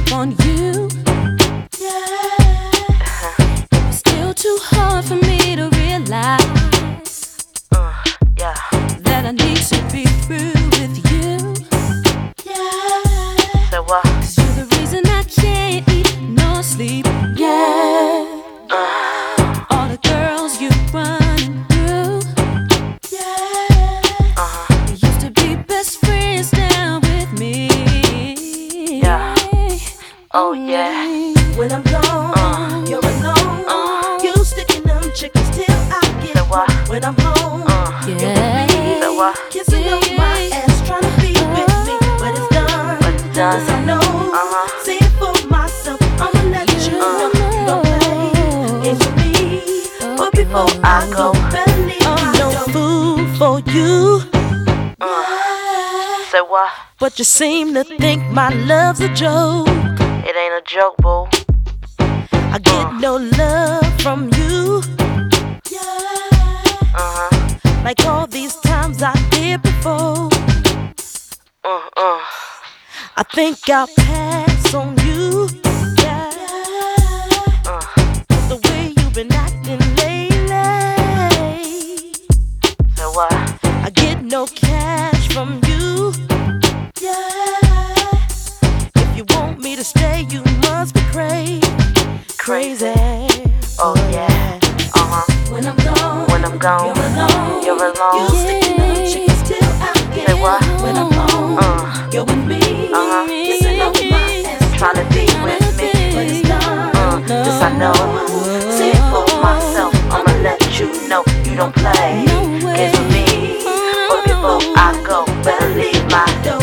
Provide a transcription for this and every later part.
up on you. It's still too hard for me to realize that I need to be through with you. So what? 'Cause you're the reason I can't eat nor sleep. All the girls you running through, you used to be best friends now with me. Oh yeah. When I'm gone, you're alone. You sticking them chickens till I get So what? when I'm home. You're with me, So what? kissing on my ass, trying to be with me, but it's done. But it's done. Yes, I know. See it for myself. I'ma let you know. You don't play games with me, but before I go, better leave I'm no fool for you. So what? But you seem to think my love's a joke. It ain't a joke, boo. I get no love from you. Like all these times I did before. I think I'll pass on you. The way you've been acting lately. So what? I get no cash from you. If you want me to stay, you must be crazy. Oh yeah. When I'm gone, When I'm gone, you're alone. You sticking them chickens till I get Say what? when I'm home, you're with me. Kissing on my ass, Tryna be with me. but it's done. This I know. See it for myself. I'ma let you know you don't play games with me. But before I go, better leave my door.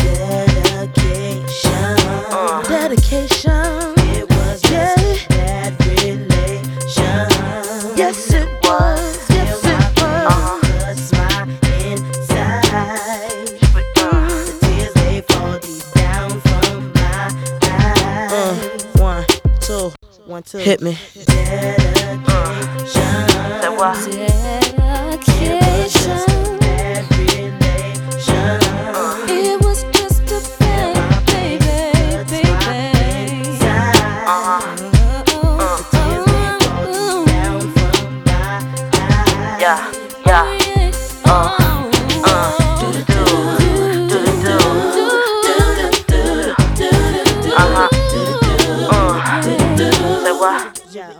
Dedication. It was just that relation. Yes, it was. Yes, it was. Cuts my inside. The tears they fall deep down from my eyes. 1, 2, 1, 2. Hit me. Dedication. So what? Dedication. That relation. It was just a friend, baby. Yeah. Say what?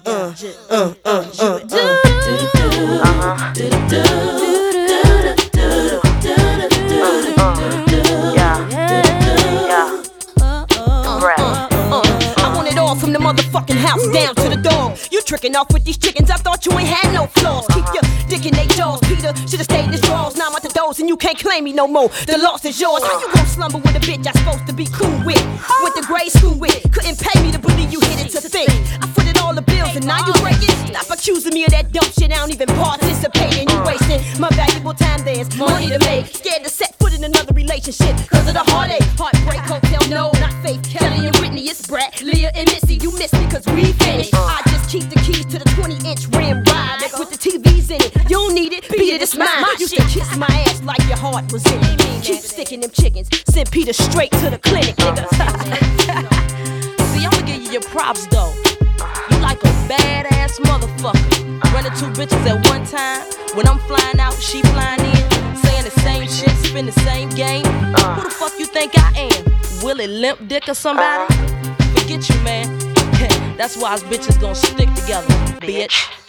I want it all from the motherfucking house down to the dog. You tricking off with these chickens, I thought you ain't had no flaws. Keep your dick in they jaws, Peter. Should've stayed in his drawers, now I'm out the doors and you can't claim me no more. The loss is yours. How you gon' slumber with a bitch I'm supposed to be cool with? Went to grade school with, couldn't pay me to believe you hit it to think. I footed all the bills and now you break it. Stop accusing me of that dumb shit, I don't even participate in. You wasting my valuable time, there's money to make. Scared to set foot in another relationship, cause of the heartache. Heartbreak hotel, no, not Faith, Kelly and Whitney, it's Brett, Leah and Missy. You missed me cause we finished. I just keep the keys to the 20-inch rim ride with the TVs in it. You don't need it, beat it, it's mine. You should kiss my ass like your heart was in it. Keep sticking them chickens, send Peter straight to the clinic, nigga. See, I'ma give you your props though. You like a badass motherfucker. Running 2 bitches at one time. When I'm flying out, she flying in. Saying the same shit, spin the same game. Who the fuck you think I am? Willie Limp Dick or somebody? Forget you, man. That's why us bitches gon' stick together, bitch.